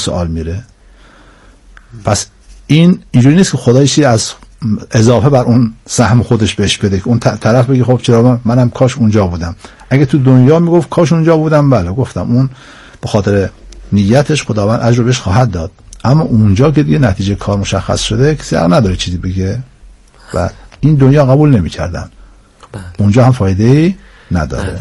سوال میره. پس اینجوری نیست که خدای چیزی از اضافه بر اون سهم خودش بهش بده که اون طرف بگه خب چرا منم کاش اونجا بودم. اگه تو دنیا میگفت کاش اونجا بودم، بله گفتم اون به خاطر نیتش خداوند اجر بهش خواهد داد، اما اونجا که دیگه نتیجه کار مشخص شده کسی حق نداره چیزی بگه و این دنیا قبول نمی‌کردن. اونجا هم فایده‌ای نداره.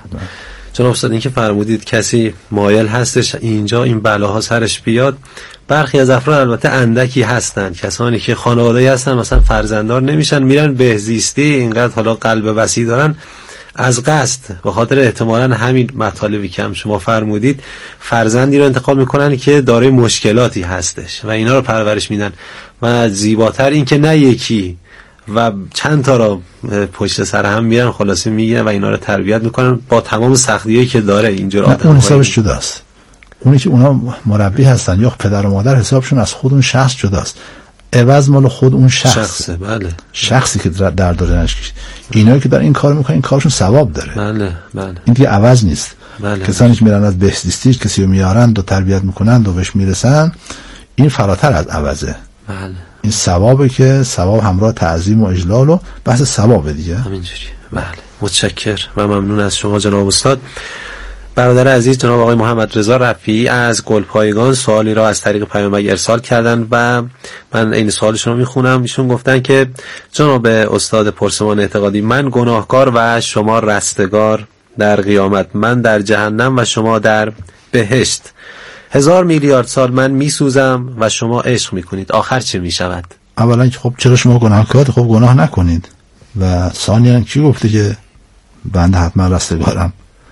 جناب استاد این که فرمودید کسی مایل هستش اینجا این بلاها سرش بیاد، برخی از افراد البته اندکی هستن، کسانی که خانواده‌ای هستن مثلا فرزنددار نمیشن، میرن بهزیستی، اینقدر حالا قلب وسیع دارن از قصد به خاطر احتمالاً همین مطالبی که هم شما فرمودید فرزندی رو انتخاب میکنن که دارای مشکلاتی هستش و اینا رو پرورش میدن و زیباتر این که نه یکی و چند تا رو پشت سر هم میرن خلاصه میگیرن و اینا رو تربیت میکنن با تمام سختیایی که داره اینجا رو. اون حسابش جداست. اونی که اونا مربی هستن یا پدر و مادر حسابشون از خود اون شخص جداست. عوض مال خود اون شخصه. بله. شخصی که در داره نشکش. اینایی که دارن این کار میکنن این کارشون ثواب داره. بله بله. این که عوض نیست. بله. کسانی که میرن از بهزیستی کسی رو میارن و تربیت میکنن و بهش میرسن این فراتر از عوضه. بله. این ثوابه که ثواب همراه تعظیم و اجلال و بحث ثوابه دیگه. همینجوری. بله. متشکر و ممنون از شما جناب استاد. برادر عزیز جناب آقای محمد رضا رفیعی از گلپایگان سوالی را از طریق پیامک ارسال کردن و من این سوالشون رو میخونم. ایشون گفتن که جناب استاد پرسمان اعتقادی، من گناهکار و شما رستگار در قیامت، من در جهنم و شما در بهشت، 1000 میلیارد سال من میسوزم و شما عشق میکنید، آخر چه میشود؟ اولا که خب چرا شما گناهکارید؟ خب گناه نکنید. و ثانیاً کی گفته که بنده حتما رستگارم؟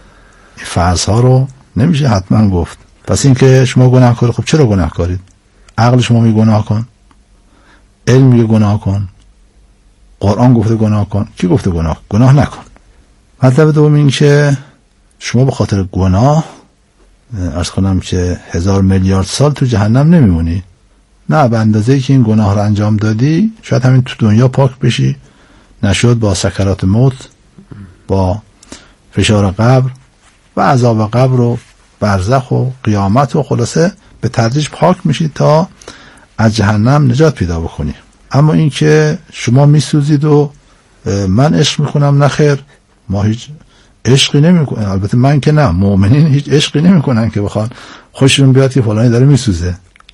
فرض ها رو نمیشه حتما گفت. پس این که شما گناهکارید، خب چرا گناهکارید؟ عقل شما میگه گناه کن، علم میگه گناه کن، قرآن گفته گناه کن، کی گفته گناه نکن؟ مطلب دوم این که شما به خاطر گناه عرض کنم که 1000 میلیارد سال تو جهنم نمیمونی. نه، به اندازه‌ای که این گناه رو انجام دادی شاید همین تو دنیا پاک بشی، نشد با سکرات موت، با فشار قبر و عذاب قبر و برزخ و قیامت و خلاصه به تدریج پاک میشید تا از جهنم نجات پیدا بکنی. اما این که شما میسوزید و من عشق میکنم، نه خیر، ما هیچ عشقی نمیکنیم. البته من که نه، مؤمنین هیچ عشقی نمیکنن که بخوان خوششون بیاد که فلانی داره میسوزه.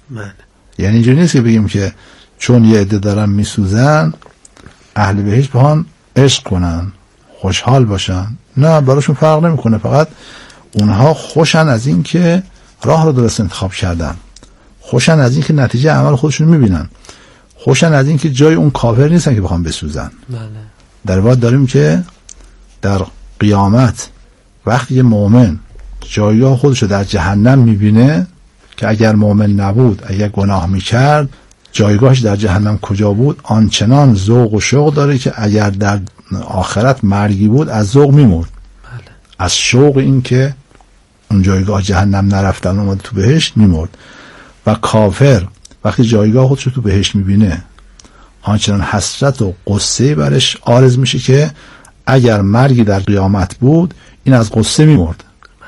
یعنی اینجوری نیست که بگیم که چون یه عده دارن میسوزن اهل بهشت بهان عشق کنن، خوشحال باشن. نه، براشون فرق نمیکنه، فقط اونها خوشن از این که راه رو درست انتخاب کردن، خوشن از این که نتیجه عمل خودشون میبینن، خوشن از این که جای اون کافر نیستن که بخوام بسوزن. در واقع داریم که در قیامت وقتی یه مؤمن جایگاه خودشو در جهنم میبینه که اگر مؤمن نبود، اگر گناه میکرد، جایگاهش در جهنم کجا بود، آنچنان ذوق و شوق داره که اگر در آخرت مرگی بود از ذوق میمرد. از شوق این که اون جایگاه جهنم نرفتن اومد تو بهشت میمرد. و کافر وقتی جایگاه خودشو تو بهشت میبینه آنچنان حسرت و قصه برش عارض میشه که اگر مرگی در قیامت بود این از قصه میمرد.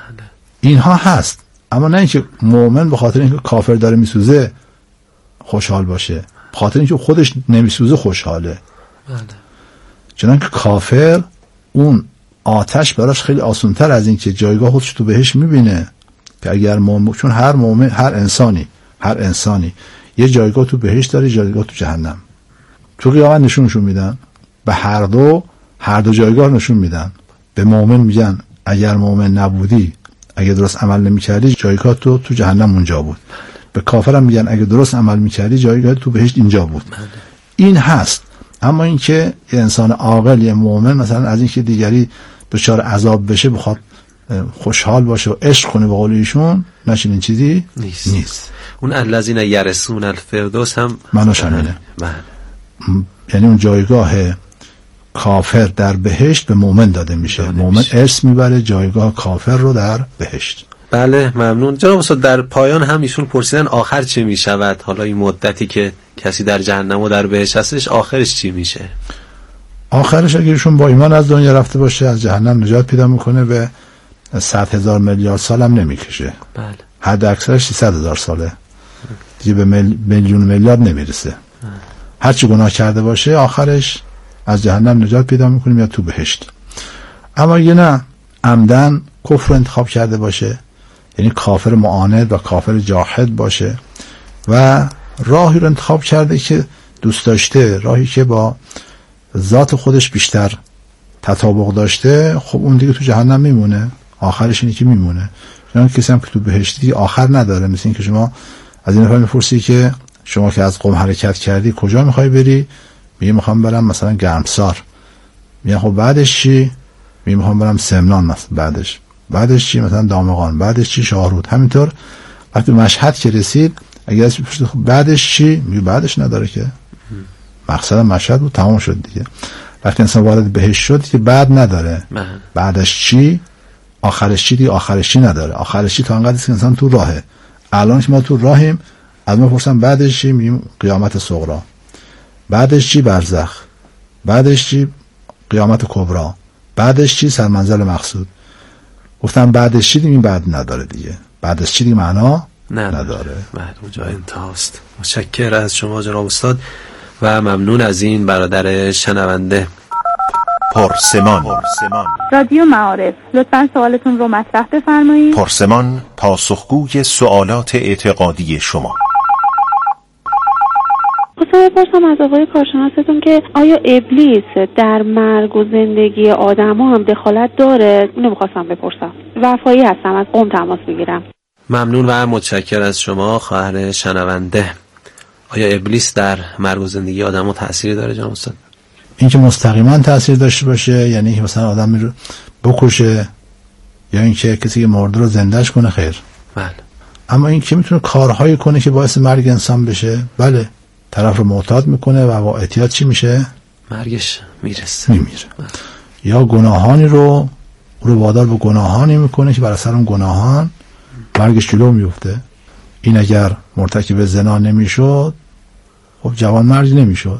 اینها هست، اما نه اینکه مؤمن به خاطر اینکه کافر داره میسوزه خوشحال باشه، به خاطر اینکه خودش نمیسوزه خوشحاله. چنانکه کافر اون آتش براش خیلی آسان‌تر از این که جایگاه خودش تو بهش میبینه که اگر مؤمن، چون هر مؤمن، هر انسانی یه جایگاه تو بهش داره، جایگاه تو جهنم. تو قیامت نشونشون میدن، به هر دو جایگاه نشون میدن. به مؤمن میگن اگر مؤمن نبودی، اگه درست عمل نمیکردی جایگاه تو جهنم اونجا بود. به کافرم میگن اگه درست عمل میکردی جایگاه تو بهشت اینجا بود. این هست. اما این که یه انسان عاقل، یه مؤمن مثلا از این که دیگری دچار عذاب بشه بخواد خوشحال باشه و عشق کنه به قول ایشون، نشین این چیزی نیست. اون الذین یرثون الفردوس هم منو شامله. یعنی اون جایگاه کافر در بهشت به مؤمن داده میشه. مؤمن ارث میبره جایگاه کافر رو در بهشت. بله ممنون جناب استاد. در پایان هم ایشون پرسیدن آخر چه میشود؟ حالا این مدتی که کسی در جهنم و در بهشت هستش آخرش چی میشه؟ آخرش اگه ایشون با ایمان از دنیا رفته باشه از جهنم نجات پیدا میکنه، به 100,000 میلیارد سال هم نمیکشه. بله. حد اکثرش 300,000 ساله دیگه، به میلیون میلیارد نمیرسه. هرچی گناه کرده باشه آخرش از جهنم نجات پیدا میکنیم یا تو بهشت. اما یه نه عمدن کفر انتخاب کرده باشه، یعنی کافر معاند و کافر جاحد باشه و راهی رو انتخاب کرده که دوست داشته، راهی که با ذات خودش بیشتر تطابق داشته، خب اون دیگه تو جهنم میمونه، آخرش اینی که میمونه. چون کسی هم که تو بهشتی آخر نداره. مثل این که شما از این نفر میپرسی که شما که از قم حرکت کردی کجا میخوای بری؟ میگه میخوام برم مثلا گرمسار. میگه خب بعدش چی؟ میگه میخوام برم سمنان مثلا. بعدش چی؟ مثلا دامغان. بعدش چی؟ شاهرود. همینطور وقتی مشهد که رسید اگه از بپرسید خب بعدش چی؟ میگه بعدش نداره که، مقصد مشهد بود تمام شد دیگه. وقتی انسان وارد بهشت شد که بعد نداره. بعدش چی؟ آخرش چی؟ دیگه آخرش چی نداره. آخرش چی تا انقدر که انسان تو راهه. الان که ما تو راهیم، از ما پرسن بعدش چی؟ میگیم قیامت صغری. بعدش چی؟ برزخ. بعدش چی؟ قیامت کبری. بعدش چی؟ سرمنزل مقصود. گفتم بعدش چی؟ دیگه بعد نداره دیگه. بعدش چی؟ دیگه معنا نداره. اونجا انتهاست. متشکرم از شما جناب استاد و ممنون از این برادر شنونده. پرسمان. رادیو معارف، لطفاً سوالتون رو مطرح بفرمایید. پرسمان پاسخگوی سوالات اعتقادی شما. خواستم بپرسم از آقای کارشناستون که آیا ابلیس در مرگ و زندگی آدم‌ها هم دخالت داره؟ اینو می‌خواستم بپرسم. وفایی هستم، از قم تماس میگیرم. ممنون و متشکرم از شما خواهر شنونده. آیا ابلیس در مرگ و زندگی آدم‌ها تأثیری داره جناب استاد؟ این که مستقیما تأثیر داشته باشه، یعنی مثلا آدمی رو بکشه یا اینکه کسی که مرده رو زندهش کنه، خیر. بله. اما این که میتونه کارهایی کنه که باعث مرگ انسان بشه، بله. طرف رو معتاد میکنه و با اعتیاد چی میشه؟ مرگش میمیره. یا گناهانی رو وادار به گناهانی میکنه که بر اثر اون گناهان مرگش جلو میفته. این اگر مرتکب زنا نمیشد، خب جوان مرگ نمیشد.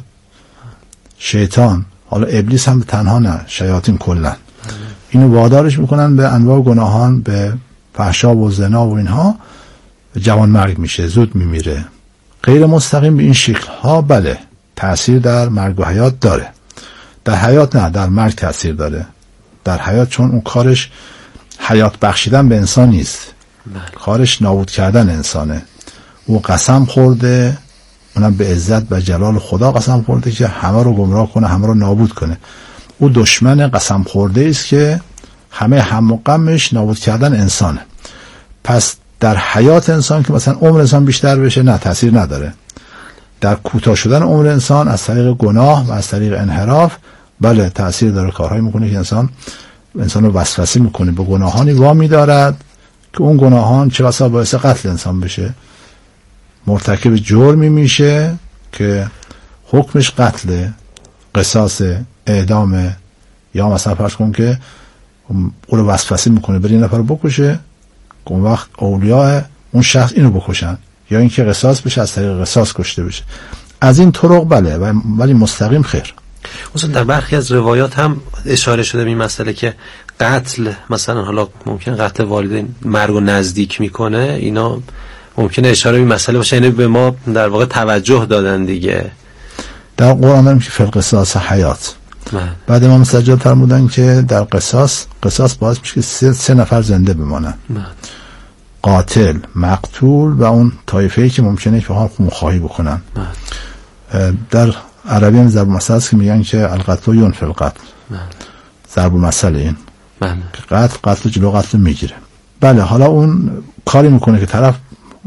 شیطان، حالا ابلیس هم تنها نه، شیاطین کلا اینو وادارش میکنن به انواع گناهان، به فحشا و زنا و اینها، جوان مرگ میشه، زود میمیره. غیر مستقیم به این شکل ها بله تأثیر در مرگ و حیات داره. در حیات نه، در مرگ تأثیر داره. در حیات چون اون کارش حیات بخشیدن به انسان نیست، کارش نابود کردن انسانه. او قسم خورده، اونم به عزت و جلال خدا قسم خورده که همه رو گمراه کنه، همه رو نابود کنه. او دشمن قسم خورده است که همه هم و غمش نابود کردن انسانه. پس در حیات انسان که مثلا عمر انسان بیشتر بشه، نه، تأثیر نداره. در کوتاه شدن عمر انسان از طریق گناه و از طریق انحراف بله تأثیر داره. کارهایی میکنه که انسان رو وسوسه میکنه، به گناهانی وامی دارد که اون گناهان چه بسا باعث قتل انسان بشه. مرتکب جرمی میشه که حکمش قتل، قصاص، اعدام، یا مثلا فرض کن که اون رو وسوسه میکنه بری نفر رو بکشه، اون وقت اولیاء اون شخص اینو بکشن، یا اینکه قصاص بشه، از طریق قصاص کشته بشه. از این طرق بله، ولی مستقیم خیر. مثلا در برخی از روایات هم اشاره شده به این مسئله که قتل، مثلا حالا ممکن قتل والدین مرگ و نزدیک میکنه، اینا ممکنه اشاره به این مسئله باشه، یعنی به ما در واقع توجه دادن دیگه. در قرآن داریم که فی القصاص حیات. بعد امام سجاد فرمودن که در قصاص باعث میشه که 3 نفر زنده بمانن. قاتل، مقتول و اون طایفه‌ای که ممکنه که بخوان خونخواهی بکنن. در عربی هم ضرب المثل است که میگن که القتل ینفی القتل. ضرب المثل این که قتل جلو قتل میگیره. بله، حالا اون کاری میکنه که طرف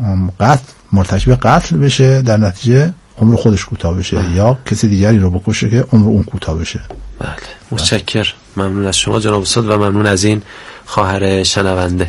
مرتکب قتل بشه، در نتیجه عمر خودش کوتاه بشه، یا کسی دیگری رو بکشه که عمر اون کوتاه بشه. بله، متشکرم. ممنون از شما جناب استاد و ممنون از این خواهر شنونده.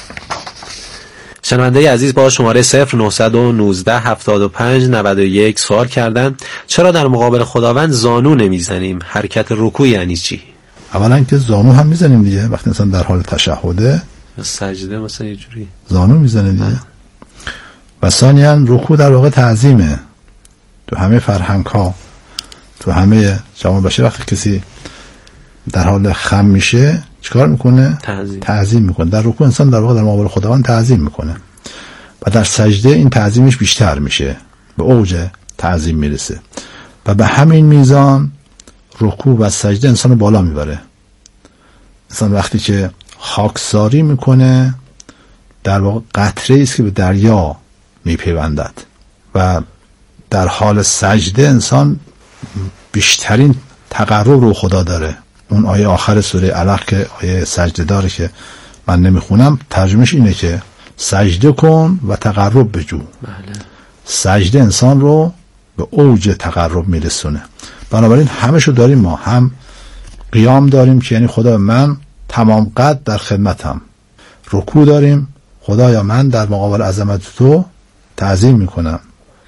شنونده عزیز با شماره 0919 75 91 سوال کردن چرا در مقابل خداوند زانو نمیزنیم؟ حرکت رکوع یعنی چی؟ اولا که زانو هم میزنیم دیگه، وقتی انسان در حال تشهده سجده مثلا یه جوری زانو میزنه دیگه. و ثانیاً رکوع در واقع تعظیمه. تو همه فرهنگ ها، تو همه جامعه بشری وقتی کسی در حال خم میشه چیکار میکنه؟ تعظیم میکنه. در رکوع انسان در واقع در مقابل خداوند تعظیم میکنه. و در سجده این تعظیمش بیشتر میشه، به اوج تعظیم میرسه و به همین میزان رکوع و سجده انسان رو بالا میبره. انسان وقتی که خاکساری میکنه در واقع قطره است که به دریا میپیوندد و در حال سجده انسان بیشترین تقرب رو خدا داره. اون آیه آخر سوره علق که آیه سجده داره که من نمیخونم، ترجمهش اینه که سجده کن و تقرب بجو. سجده انسان رو به اوج تقرب میرسونه. بنابراین همشو داریم ما، هم قیام داریم که یعنی خدا من تمام قد در خدمتم، رکوع داریم خدایا من در مقابل عظمت تو تعظیم میکنم،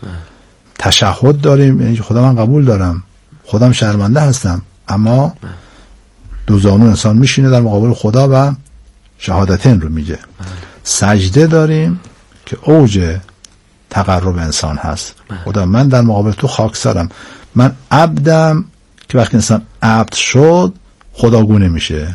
تشهد داریم یعنی خدا من قبول دارم، خودم شرمنده هستم، اما دو زانو انسان میشینه در مقابل خدا و شهادتین رو میگه. سجده داریم که اوج تقرب انسان هست. خدا من در مقابل تو خاکسارم، من عبدم، که وقتی انسان عبد شد خداگونه میشه.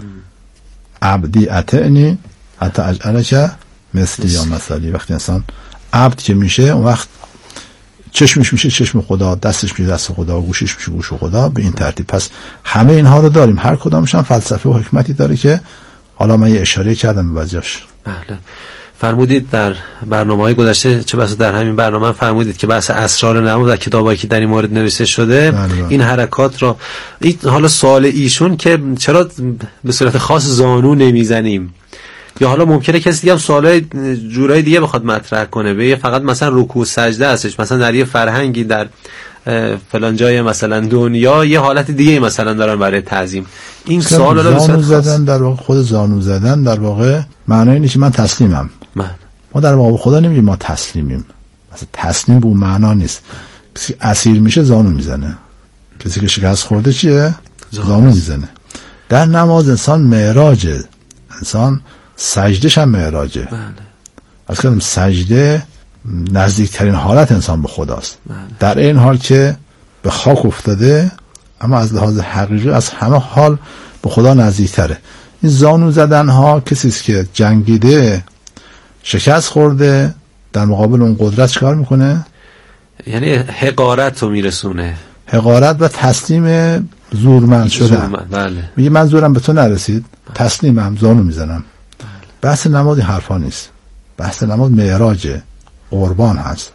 عبدی اطعنی حتی اجعلک مثلی یا مثلی. وقتی انسان عبد که میشه اون وقت چشمش میشه چشم خدا، دستش میشه دست خدا، گوشش میشه گوش خدا، به این ترتیب. پس همه اینها رو داریم، هر کدامش هم فلسفه و حکمتی داره که حالا من یه اشاره کردم به وجهش. بله. فرمودید در برنامه‌های گذشته، چه بسا در همین برنامه فرمودید که بحث اسرار نمود در کتابایی که در این مورد نوشته شده این حرکات را، حالا سوال ایشون که چرا به صورت خاص زانو نمیزنیم، یا حالا ممکنه کسی دیگه هم سوالای جورای دیگه بخواد مطرح کنه، به فقط مثلا رکوع سجده هستش، مثلا در یه فرهنگی در فلان جای مثلا دنیا یه حالت دیگه مثلا دارن برای تعظیم. این سوال رو زانو زدن در واقع، خود زانو زدن در واقع معنی اینه که من تسلیمم. ما در واقع خدا نمیگیم ما تسلیمیم، مثلا تسلیم به اون معنا نیست. کسی اسیر میشه زانو میزنه، کسی که شکست خورده چیه؟ زانو میزنه. در نماز انسان معراجه، انسان سجدش هم معراجه. از کنم سجده نزدیکترین حالت انسان به خداست. در این حال که به خاک افتاده، اما از لحاظ حقیقی از همه حال به خدا نزدیکتره. این زانو زدن ها کسی است که جنگیده، شکست خورده، در مقابل اون قدرت چکار میکنه؟ یعنی حقارت رو میرسونه، حقارت و تسلیم زورمند شدن. بله. میگه من زورم به تو نرسید، تسلیمم، زانو میزنم. بحث نماز حرفا نیست، بحث نماز معراجه، قربان هست،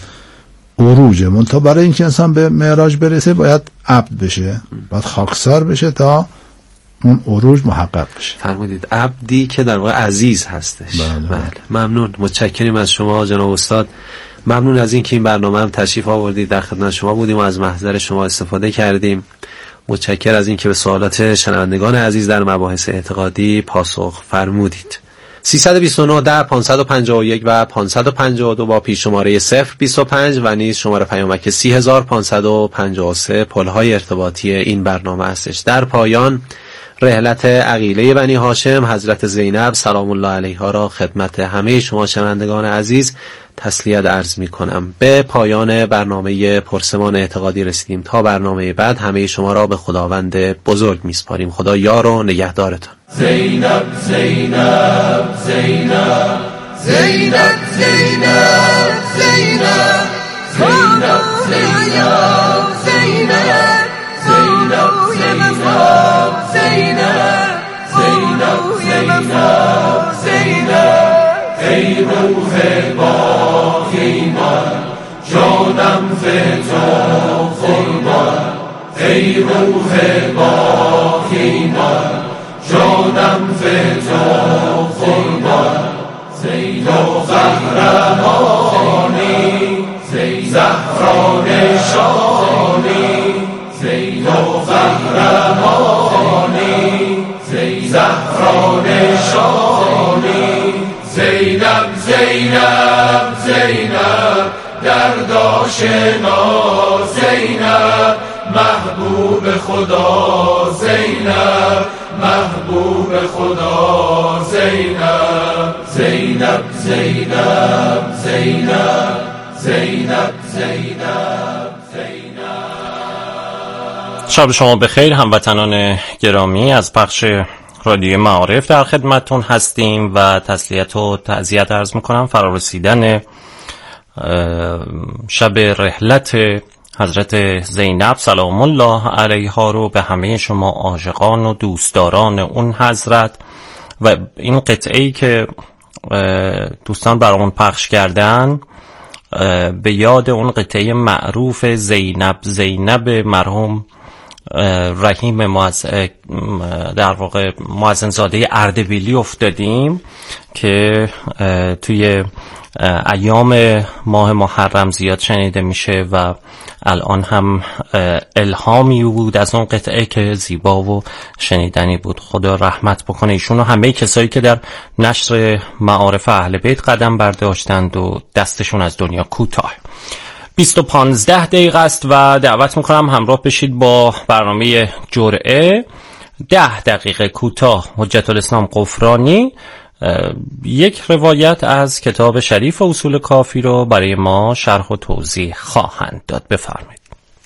عروجه. منتها برای اینکه انسان به معراج برسه باید عبد بشه، باید خاکسار بشه تا اون عروج محقق بشه. فرمودید عبدی که در واقع عزیز هستش. بله. ممنون، متشکریم از شما جناب استاد. ممنون از اینکه این برنامه هم تشریف آوردید، در خدمت شما بودیم و از محضر شما استفاده کردیم. متشکر از اینکه به سوالات شنوندگان عزیز در مباحث اعتقادی پاسخ فرمودید. 329 10 551 و 552 با پیش شماره 025 و نیز شماره پیامک 30553 پل‌های ارتباطی این برنامه هستش. در پایان رحلت عقیله بنی هاشم حضرت زینب سلام الله علیها را خدمت همه شما شنوندگان عزیز تسلیت عرض می کنم. به پایان برنامه پرسمان اعتقادی رسیدیم. تا برنامه بعد همه شما را به خداوند بزرگ می سپاریم. خدا یار و نگهدارتان. زینب زینب زینب زینب زینب زینب زینب زینب زینب زینب زینب زینب زینب زینب ای روح باقی من جانم فدا قربان، ای روح باقی من جانم فدا قربان. زید و قهرمانی زهرا نشانی، زید و قهرمانی زهرا نشانی. زینب زینب زینب درداشنا زینب محبوب خدا زینب محبوب خدا زینب. زینب زینب زینب زینب زینب زینب. شب شما بخیر هموطنان گرامی. از پخش رادیو معارف در خدمتتون هستیم و تسلیت و تعزیت عرض میکنم فرارسیدن شب رحلت حضرت زینب سلام الله علیها رو به همه شما عاشقان و دوستداران اون حضرت. و این قطعه‌ای که دوستان برامون پخش کردن به یاد اون قطعه معروف زینب مرحوم رحیم در واقع مؤذن زاده اردبیلی افتادیم که توی ایام ماه محرم زیاد شنیده میشه و الان هم الهامی بود از اون قطعه که زیبا و شنیدنی بود. خدا رحمت بکنه ایشون و همه کسایی که در نشر معارف اهل بیت قدم برداشتند و دستشون از دنیا کوتاه. 15 دقیقه است و دعوت میکنم همراه بشید با برنامه جرعه. 10 دقیقه کوتاه حجت الاسلام غفرانی یک روایت از کتاب شریف اصول کافی رو برای ما شرح و توضیح خواهند داد. بفرمایید.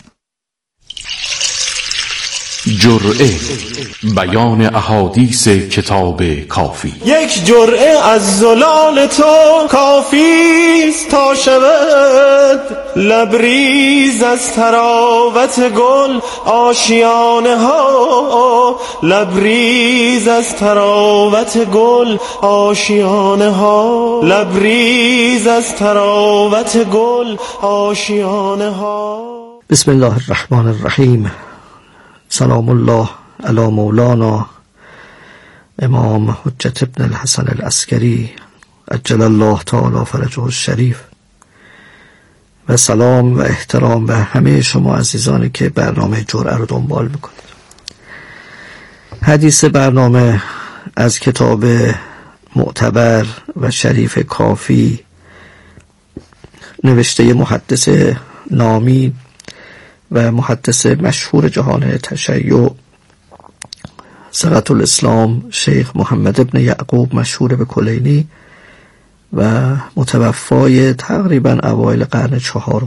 جرعه، بیان احادیث کتاب کافی. یک جرعه از زلال تو کافیست تا شود لبریز از تراوت گل آشیانه ها، لبریز از تراوت گل آشیانه ها، لبریز از تراوت گل آشیانه ها. بسم الله الرحمن الرحیم. سلام الله علی مولانا امام حجت ابن الحسن العسکری عجل الله تعالی فرجه الشریف و سلام و احترام به همه شما عزیزانی که برنامه جرعه رو دنبال میکنید. حدیث برنامه از کتاب معتبر و شریف کافی نوشته محدث نامی و محدث مشهور جهان تشیع صلوات الاسلام شیخ محمد ابن یعقوب مشهور به کلینی و متوفای تقریبا اوایل قرن 4.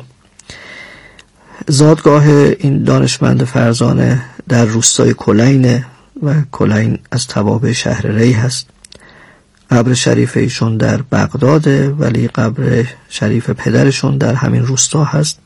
زادگاه این دانشمند فرزانه در روستای کلینه و کلین از توابع شهر ری هست. قبر شریف ایشون در بغداده ولی قبر شریف پدرشون در همین روستا هست.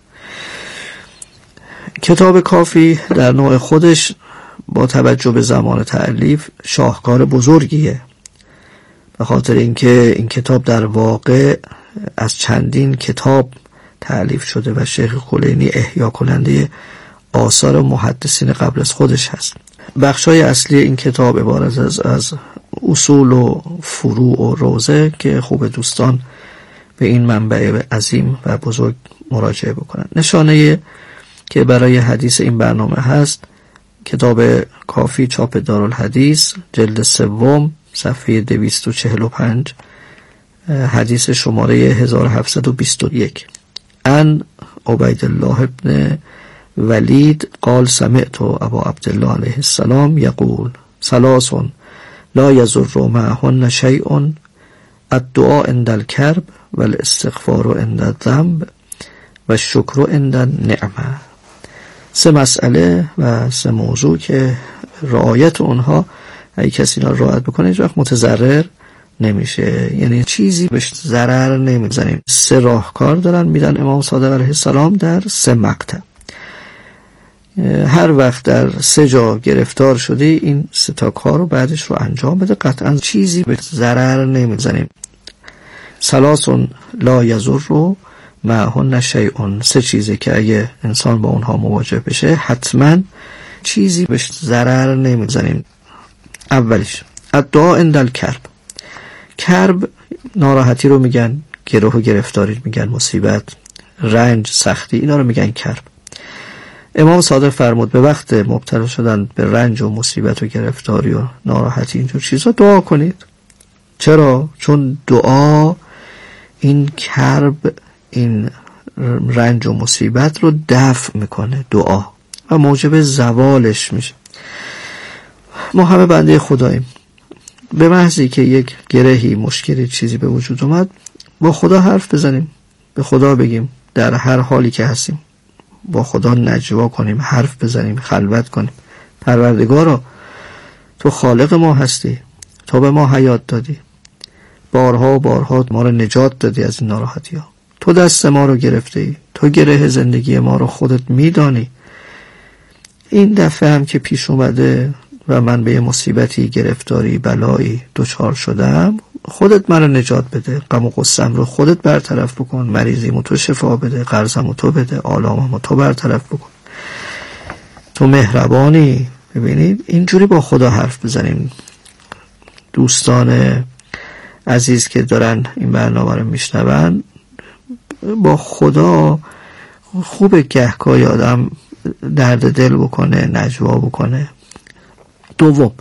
کتاب کافی در نوع خودش با توجه به زمان تألیف شاهکار بزرگیه، به خاطر اینکه این کتاب در واقع از چندین کتاب تألیف شده و شیخ کلینی احیا کننده آثار محدثین قبل از خودش هست. بخشای اصلی این کتاب عبارت از اصول و فروع و روزه که خوب دوستان به این منبع عظیم و بزرگ مراجعه بکنن. نشانه که برای حدیث این برنامه هست کتاب کافی چاپ دارالحدیث جلد 3 صفحه 245 حدیث شماره 1721 ان عبید الله ابن ولید قال سمعت ابا عبدالله علیه السلام یقول ثلاث لا یضر معهن شیء الدعاء عند الکرب والاستغفار عند الذنب و الشکر عند النعمه. 3 مسئله و 3 موضوع که رعایت اونها اگه کسی اینا رعایت بکنه هیچ وقت متضرر نمیشه، یعنی چیزی بهش ضرر نمیزنیم. 3 راهکار دارن میدن امام صادق علیه السلام در 3 مقطع. هر وقت در 3 جا گرفتار شدی این 3 تا کار رو بعدش رو انجام بده، قطعا چیزی بهش ضرر نمیزنیم. ثلاث لا یضر معهن شیء، 3 چیزی که اگه انسان با اونها مواجه بشه حتما چیزی بهش ضرر نمیزنیم. اولیش الدعاء عند الکرب. کرب ناراحتی رو میگن، گره و گرفتاری میگن، مصیبت، رنج، سختی، اینا رو میگن کرب. امام صادق فرمود به وقت مبتلا شدن به رنج و مصیبت و گرفتاری و ناراحتی اینجور چیزا دعا کنید. چرا؟ چون دعا این کرب، این رنج و مصیبت رو دفع میکنه دعا و موجب زوالش میشه. ما همه بنده خداییم، به محضی که یک گرهی، مشکلی، چیزی به وجود اومد با خدا حرف بزنیم، به خدا بگیم، در هر حالی که هستیم با خدا نجوا کنیم، حرف بزنیم، خلوت کنیم. پروردگارا تو خالق ما هستی، تو به ما حیات دادی، بارها و بارها ما رو نجات دادی از این ناراحتی ها، تو دست ما رو گرفته ای، تو گره زندگی ما رو خودت میدانی. این دفعه هم که پیش اومده و من به یه مصیبتی، گرفتاری، بلایی دچار شدم، خودت من رو نجات بده، غم و غصه‌ام رو خودت برطرف بکن، مریضیمو تو شفا بده، قرضمو تو بده، آلاممو تو برطرف بکن، تو مهربانی. ببینید اینجوری با خدا حرف بزنیم. دوستان عزیز که دارن این برنامه رو میشنون، با خدا خوبه گهگاهی آدم درد دل بکنه، نجوا بکنه. دوم،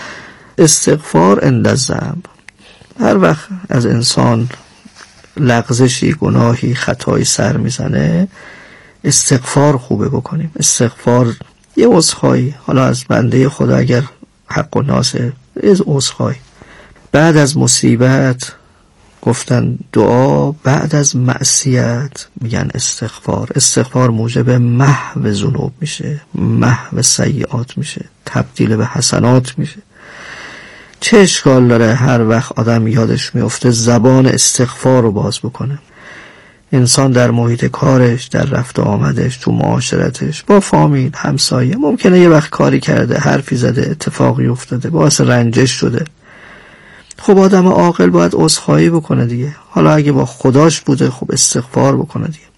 استغفار عند الذنب. هر وقت از انسان لغزشی، گناهی، خطایی سر میزنه، استغفار خوبه بکنیم. استغفار یه عذرخواهی، حالا از بنده خدا اگر حق و ناسه، یه عذرخواهی. بعد از مصیبت گفتن دعا، بعد از معصیت میگن استغفار. استغفار موجب محو ذنوب میشه، محو سیئات میشه، تبدیل به حسنات میشه. چه اشکال داره هر وقت آدم یادش میفته زبان استغفار رو باز بکنه؟ انسان در محیط کارش، در رفت و آمدش، تو معاشرتش با فامیل، همسایه، ممکنه یه وقت کاری کرده، حرفی زده، اتفاقی افتاده، باعث رنجش شده. خب آدم عاقل باید عذرخواهی بکنه دیگه. حالا اگه با خداش بوده، خب استغفار بکنه دیگه.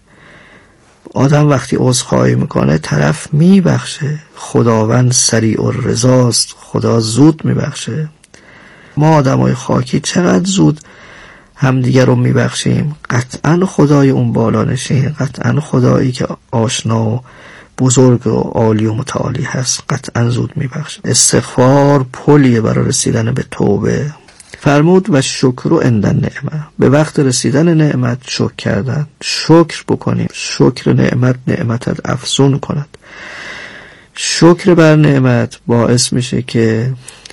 آدم وقتی عذرخواهی میکنه طرف میبخشه. خداوند سریع الرضاست، خدا زود میبخشه. ما آدمای خاکی چقدر زود همدیگه رو میبخشیم. قطعا خدای اون بالا نشین، قطعا خدایی که آشنا و بزرگ و عالی و متعالی هست، قطعا زود میبخشه. استغفار پلیه برای رسیدن به توبه. فرمود و شکر و عند النعمه، به وقت رسیدن نعمت شکر کردن. شکر بکنیم. شکر نعمت نعمتت افزون کند. شکر بر نعمت باعث میشه که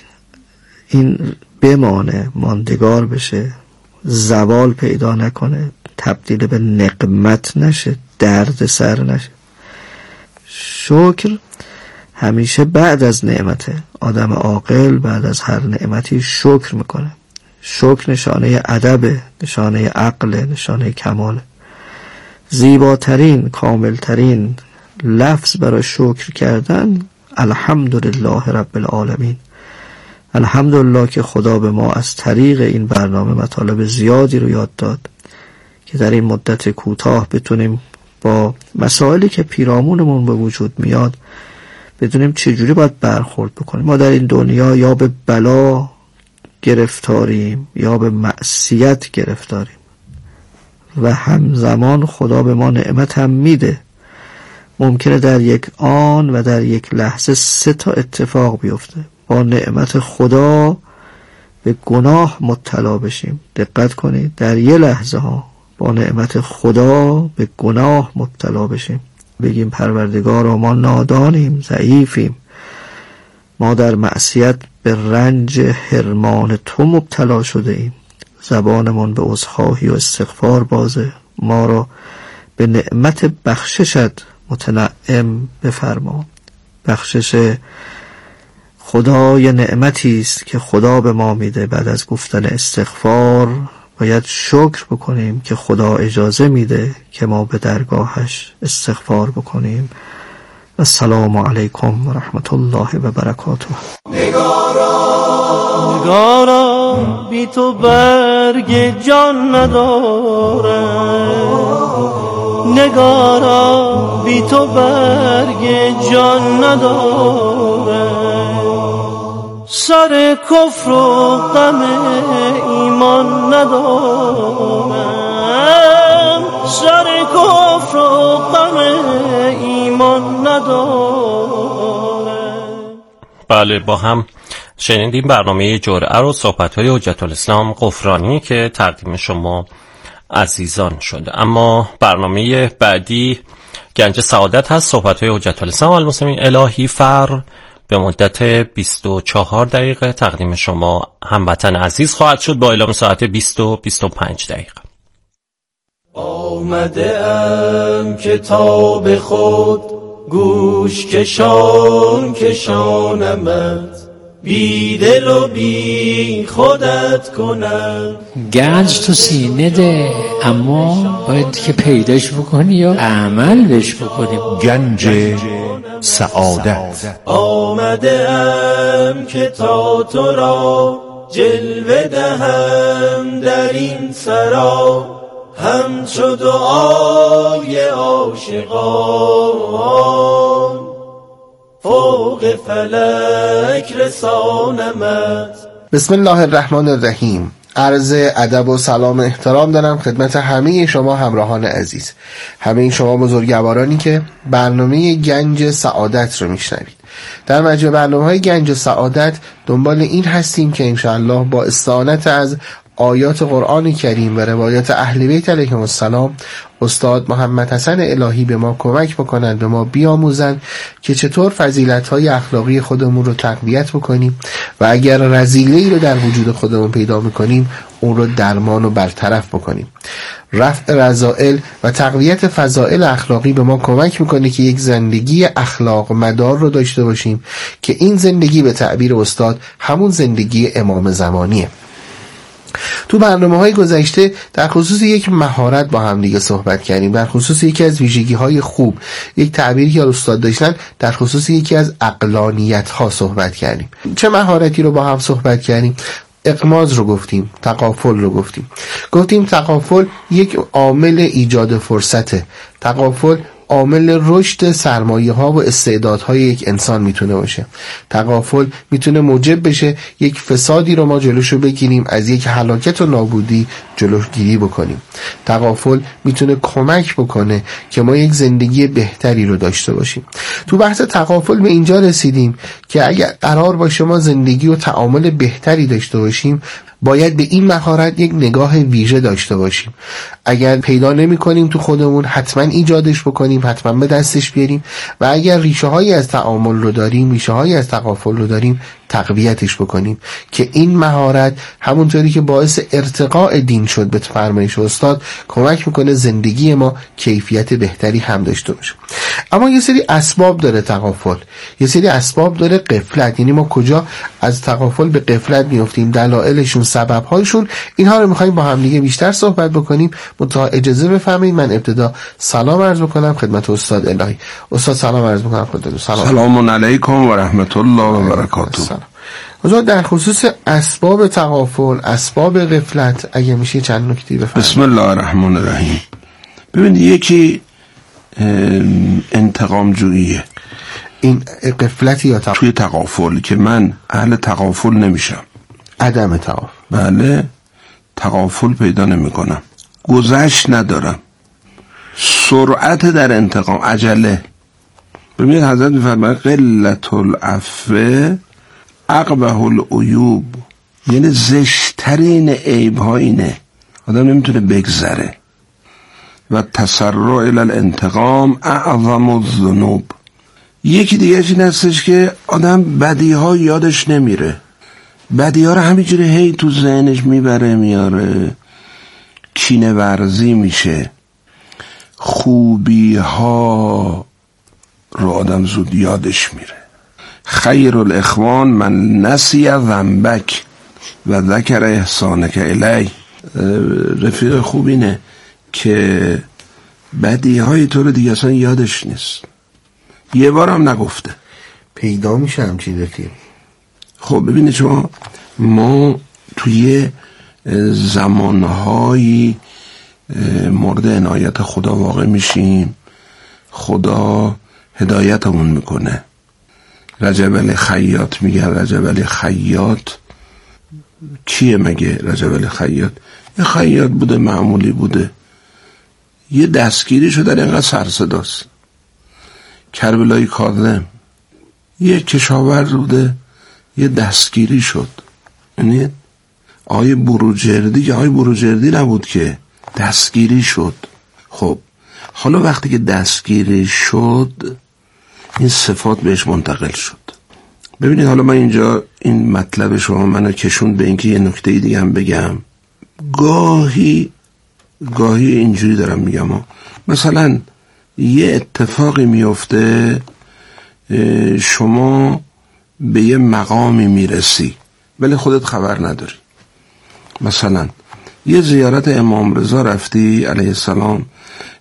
این بمانه، ماندگار بشه، زوال پیدا نکنه، تبدیل به نقمت نشه، درد سر نشه. شکر همیشه بعد از نعمته. آدم عاقل بعد از هر نعمتی شکر میکنه. شکر نشانه ادب، نشانه عقل، نشانه کمال. زیباترین، کاملترین لفظ برای شکر کردن الحمدلله رب العالمین. الحمدلله که خدا به ما از طریق این برنامه مطالب زیادی رو یاد داد که در این مدت کوتاه بتونیم با مسائلی که پیرامونمون به وجود میاد بدونیم چجوری باید برخورد بکنیم. ما در این دنیا یا به بلا گرفتاریم یا به معصیت گرفتاریم و همزمان خدا به ما نعمت هم میده. ممکنه در یک آن و در یک لحظه 3 اتفاق بیفته. با نعمت خدا به گناه مبتلا بشیم. دقت کنید، در یه لحظه ها با نعمت خدا به گناه مبتلا بشیم. بگیم پروردگارا ما نادانیم، ضعیفیم، ما در معصیت به رنج حرمان تو مبتلا شده ایم. زبانمون به عذرخواهی و استغفار بازه. ما را به نعمت بخششت متنعم بفرما. بخشش خدای نعمتی است که خدا به ما میده. بعد از گفتن استغفار باید شکر بکنیم که خدا اجازه میده که ما به درگاهش استغفار بکنیم. السلام علیکم و رحمت الله و برکاته. نگارا بی تو برگ جان نداره، نگارا بی تو برگ جان نداره، سر کفر و غم ایمان ندارم، سر کفر و غم ایمان ندارم. بله، با هم شنیدیم برنامه جرعه رو، صحبت‌های حجت الاسلام غفرانی که تقدیم شما عزیزان شده. اما برنامه بعدی گنج سعادت هست، صحبت‌های حجت الاسلام المسلمین الهی فر به مدت 24 دقیقه تقدیم شما هموطن عزیز خواهد شد با اعلام ساعت 20 و 25 دقیقه. آمده ام کتاب خود گوش کشان کشانمت، بی دل و بی خودت کنم. گنج تو سینه ده، اما باید که پیداش بکنی یا عمل بهش بکنی. گنج سعادت. آمده ام که تا تو را جلوه دهم در این سرا، همچو دعای عاشقان فوق فلک رسانمت. بسم الله الرحمن الرحیم. عرض ادب و سلام و احترام دارم خدمت همه شما همراهان عزیز، همه شما بزرگوارانی که برنامه گنج سعادت رو میشنوید. در مجموع برنامه‌های گنج سعادت دنبال این هستیم که انشاءالله با استعانت از آیات قرآن کریم و روایات اهل بیت علیهم السلام استاد محمد حسن الهی به ما کمک بکنند، به ما بیاموزند که چطور فضیلت‌های اخلاقی خودمون رو تقویت بکنیم و اگر رذیله‌ای رو در وجود خودمون پیدا می‌کنیم اون رو درمان و برطرف بکنیم. رفع رذائل و تقویت فضائل اخلاقی به ما کمک میکنه که یک زندگی اخلاق مدار رو داشته باشیم که این زندگی به تعبیر استاد همون زندگی امام زمانیه. تو برنامه‌های گذشته در خصوص یک مهارت با هم دیگه صحبت کردیم، در خصوص یکی از ویژگی‌های خوب، یک تعبیری که استاد داشتن، در خصوص یکی از عقلانیت‌ها صحبت کردیم. چه مهارتی رو با هم صحبت کردیم؟ اغماض رو گفتیم، تغافل رو گفتیم تغافل یک عامل ایجاد فرصته. تغافل عامل رشد سرمایه‌ها و استعدادهای یک انسان میتونه باشه. تغافل میتونه موجب بشه یک فسادی رو ما جلوشو بگیریم، از یک هلاکت و نابودی جلوگیری بکنیم. تغافل میتونه کمک بکنه که ما یک زندگی بهتری رو داشته باشیم. تو بحث تغافل به اینجا رسیدیم که اگر قرار باشه ما زندگی و تعامل بهتری داشته باشیم باید به این مهارت یک نگاه ویژه داشته باشیم. اگر پیدا نمی کنیم تو خودمون حتما ایجادش بکنیم، حتما به دستش بیاریم و اگر ریشه هایی از تعامل رو داریم، ریشه هایی از تغافل رو داریم، تقویتش بکنیم که این مهارت همونطوری که باعث ارتقاء دین شد به فرمایش استاد کمک میکنه زندگی ما کیفیت بهتری هم داشته باشه. اما یه سری اسباب داره تغافل، یه سری اسباب داره غفلت. یعنی ما کجا از تغافل به غفلت میافتیم، دلایلشون، سببهاشون، اینها رو میخوایم با هم دیگه بیشتر صحبت بکنیم. منتها اجازه بفرمایید من ابتدا سلام عرض بکنم خدمت استاد الهی. استاد سلام عرض میکنم خدمت. سلام علیکم و رحمت الله و برکاته. حضور در خصوص اسباب تغافل، اسباب غفلت اگه میشه چند نکته بفرمایید. بسم الله الرحمن الرحیم. ببینید یکی انتقام جوییه، این غفلتی یا توی تغافل که من اهل تغافل نمیشم، عدم تغافل، بله تغافل پیدا نمی کنم، گذشت ندارم، سرعت در انتقام، عجله. ببینید حضرت میفرماید قلت العفو اقبح العیوب، یعنی زشترین عیب ها اینه آدم نمیتونه بگذره. و تسرع الی الانتقام اعظم الذنوب. یکی دیگه این هستش که آدم بدی ها یادش نمیره، بدی ها رو همینجوری هی تو ذهنش میبره میاره، کینه ورزی میشه. خوبی ها رو آدم زود یادش میره. خیر الاخوان من نسی ذنبک و ذکر احسانک الی. رفیق خوب اینه که بدی های تو رو دیگه اصلا یادش نیست، یه بار هم نگفته. پیدا میشه همچین رفیق. خب ببینید شما، ما توی زمانهایی مورد عنایت خدا واقع میشیم، خدا هدایتمون میکنه. رجب علی خیاط میگه، رجب علی خیاط کیه مگه؟ رجب علی خیاط یه خیاط بوده، معمولی بوده، یه دستگیری شده در اینقدر سرصداست. کربلای کاظم یه کشاورز بوده، یه دستگیری شد. یعنی آیه بروجردی که آیه بروجردی نبود که دستگیری شد. خب حالا وقتی که دستگیری شد این صفات بهش منتقل شد. ببینید حالا من اینجا این مطلب شما منو کشون به اینکه یه نکته دیگه هم بگم. گاهی اینجوری دارم میگم مثلا یه اتفاقی میفته، شما به یه مقامی میرسی ولی خودت خبر نداری. مثلا یه زیارت امام رضا رفتی علیه السلام،